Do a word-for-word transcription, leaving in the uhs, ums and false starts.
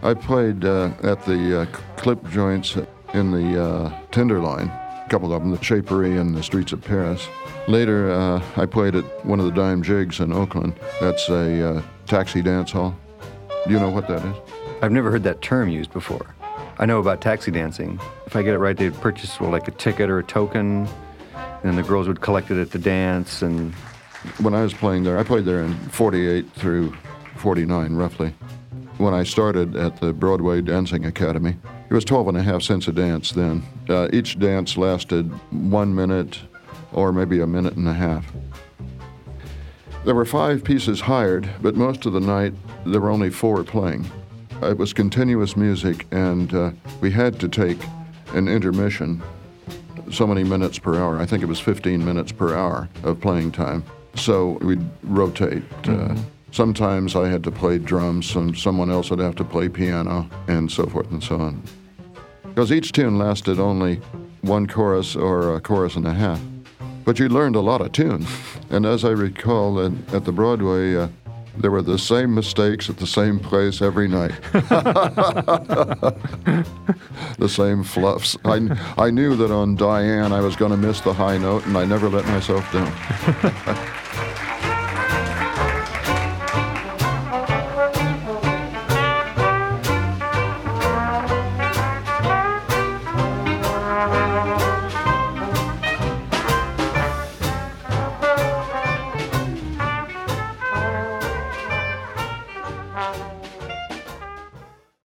I played uh, at the uh, clip joints in the uh, Tenderloin, a couple of them, the Chaperie and the Streets of Paris. Later, uh, I played at one of the Dime Jigs in Oakland. That's a uh, taxi dance hall. Do you know what that is? I've never heard that term used before. I know about taxi dancing. If I get it right, they'd purchase well, like a ticket or a token, and the girls would collect it at the dance. And when I was playing there, I played there in forty-eight through forty-nine, roughly. When I started at the Broadway Dancing Academy, it was twelve and a half cents a dance then. Uh, each dance lasted one minute or maybe a minute and a half. There were five pieces hired, but most of the night there were only four playing. It was continuous music, and uh, we had to take an intermission so many minutes per hour. I think it was fifteen minutes per hour of playing time. So we'd rotate. Mm-hmm. Uh, sometimes I had to play drums, and someone else would have to play piano, and so forth and so on. Because each tune lasted only one chorus or a chorus and a half. But you learned a lot of tunes. And as I recall, at, at the Broadway, uh, there were the same mistakes at the same place every night. The same fluffs. I, I knew that on Diane I was going to miss the high note, and I never let myself down.